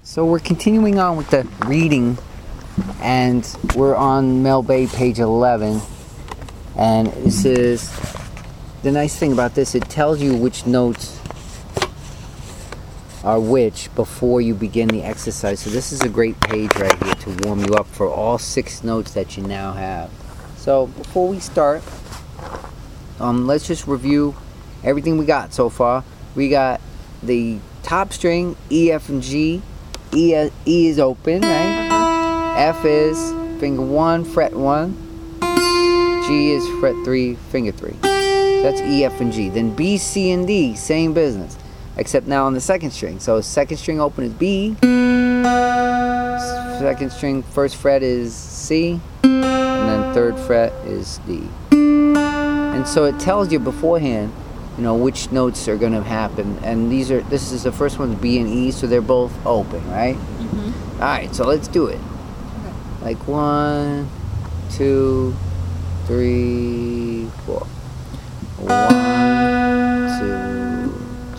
So we're continuing on with the reading, and we're on Mel Bay, page 11. And this is the nice thing about this, it tells you which notes are which before you begin the exercise. So this is a great page right here to warm you up for all 6 notes that you now have. So before we start, let's just review everything we got so far. We got the top string, E, F, and G. E is open, right? F is finger 1, fret 1. G is fret 3, finger 3. So that's E, F, and G. Then B, C, and D, same business, except now on the second string. So second string open is B. Second string, first fret is C. And then third fret is D. And so it tells you beforehand, you know, which notes are going to happen. And this is the first one, B and E, so they're both open, right? Mm-hmm. All right, so let's do it. Okay. Like 1, 2, 3, 4. 1, 2,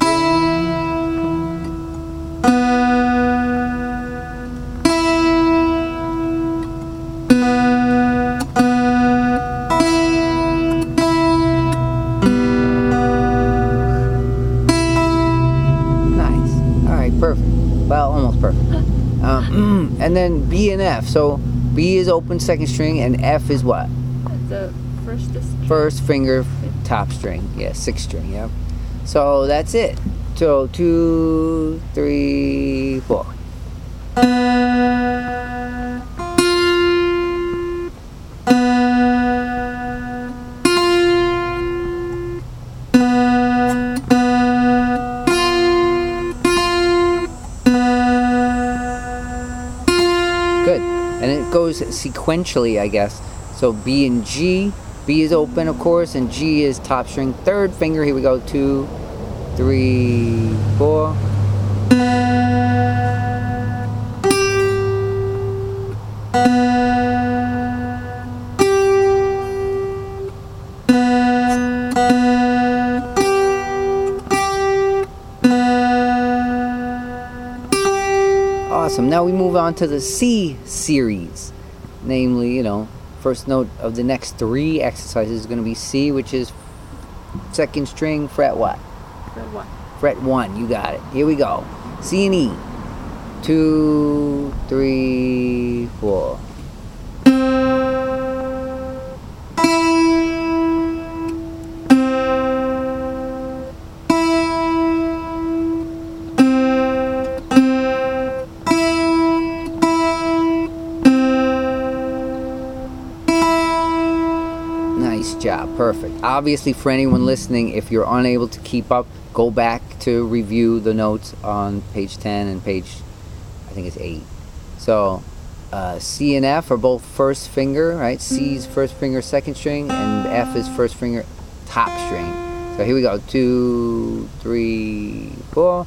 3. And then B and F. So B is open second string, and F is what? The first finger top string. Yeah, 6th string. Yeah. So that's it. So 2, 3, 4. And it goes sequentially, I guess. So B and G. B is open, of course, and G is top string, 3rd finger. Here we go. 2, 3, 4. Awesome. Now we move on to the C series. Namely, you know, first note of the next 3 exercises is going to be C, which is second string, fret what? Fret 1. Fret 1, you got it. Here we go. C and E. 2, 3, 4. Nice job, perfect. Obviously, for anyone listening, if you're unable to keep up, go back to review the notes on page 10 and page, I think it's 8. So C and F are both first finger, right? C is first finger second string, and F is first finger top string. So here we go. 2, 3, 4.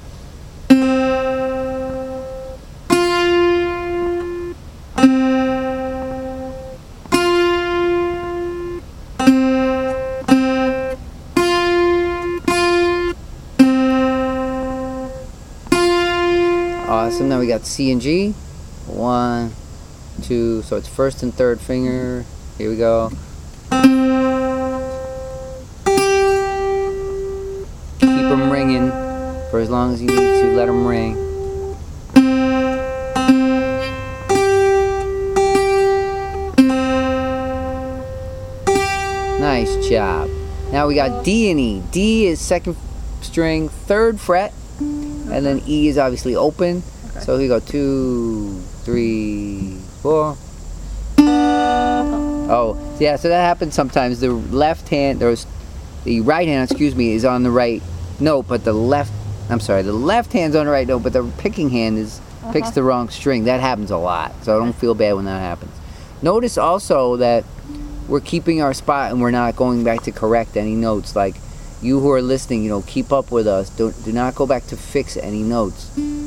Awesome. Now we got C and G. 1, 2. So it's first and third finger. Here we go. Keep them ringing for as long as you need to. Let them ring. Nice job. Now we got D and E. D is second string, 3rd fret. And then E is obviously open. Okay. So here we go. 2, 3, 4. Oh, yeah. So that happens sometimes. The right hand, is on the right note, but the left hand's on the right note, but the picking hand picks the wrong string. That happens a lot. So don't feel bad when that happens. Notice also that we're keeping our spot and we're not going back to correct any notes. Like, you who are listening, you know, keep up with us. Do not go back to fix any notes.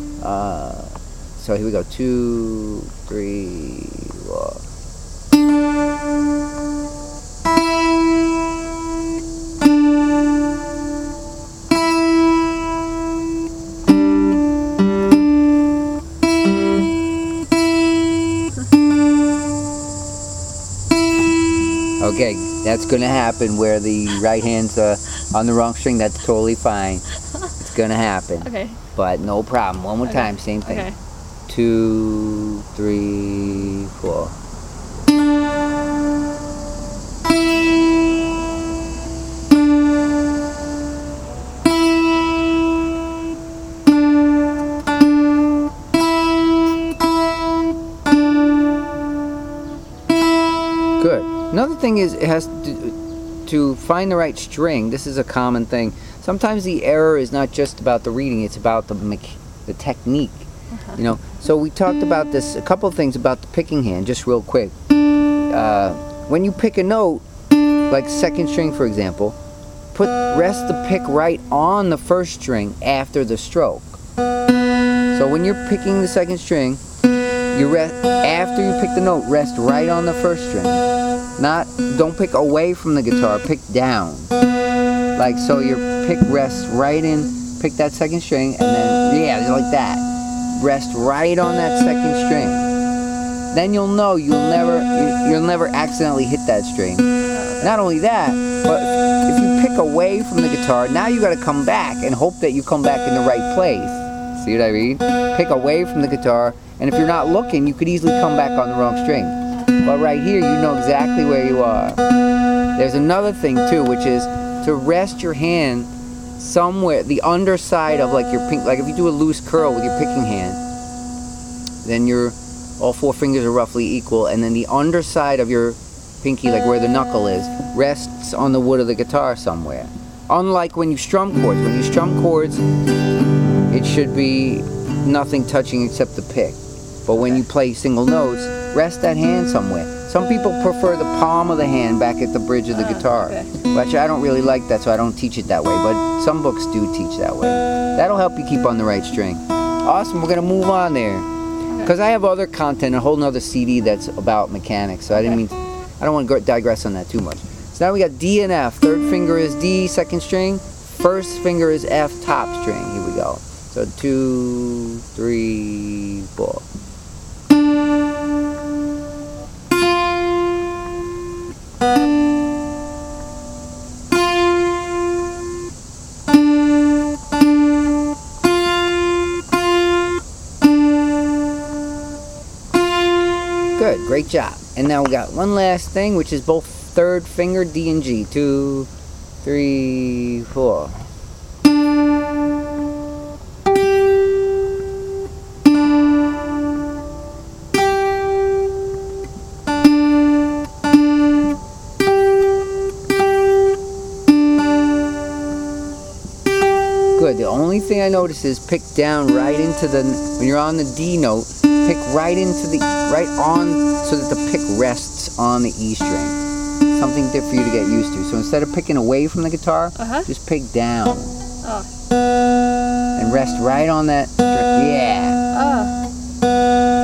So here we go. 2, 3, 4. Okay, that's going to happen where the right hand's on the wrong string. That's totally fine. It's going to happen. Okay. But no problem. One more time, same thing. Okay. 2, 3, 4. Good. Another thing is it has to find the right string. This is a common thing. Sometimes the error is not just about the reading; it's about the technique. You know. So we talked about this. A couple of things about the picking hand, just real quick. When you pick a note, like second string, for example, rest the pick right on the first string after the stroke. So when you're picking the second string, after you pick the note, rest right on the first string. Don't pick away from the guitar, pick down. Like so your pick rests right in, pick that second string, and then, like that. Rest right on that second string. Then you'll know you'll never accidentally hit that string. Not only that, but if you pick away from the guitar, now you gotta come back and hope that you come back in the right place. See what I mean? Pick away from the guitar, and if you're not looking, you could easily come back on the wrong string. But right here, you know exactly where you are. There's another thing too, which is to rest your hand somewhere, the underside of like your like if you do a loose curl with your picking hand, then all 4 fingers are roughly equal, and then the underside of your pinky, like where the knuckle is, rests on the wood of the guitar somewhere. Unlike when you strum chords. When you strum chords, it should be nothing touching except the pick. But when you play single notes, rest that hand somewhere. Some people prefer the palm of the hand back at the bridge of the guitar. Which I don't really like that, so I don't teach it that way. But some books do teach that way. That'll help you keep on the right string. Awesome, we're going to move on there. Because I have other content, a whole nother CD that's about mechanics. So I don't want to digress on that too much. So now we got D and F. Third finger is D, second string. First finger is F, top string. Here we go. So 2, 3, 4. Good, great job. And now we got one last thing, which is both third finger D and G. 2, 3, 4. Good. The only thing I notice is pick down right into when you're on the D note, pick right on so that the pick rests on the E string. Something different for you to get used to. So instead of picking away from the guitar, just pick down. And rest right on that string. Yeah.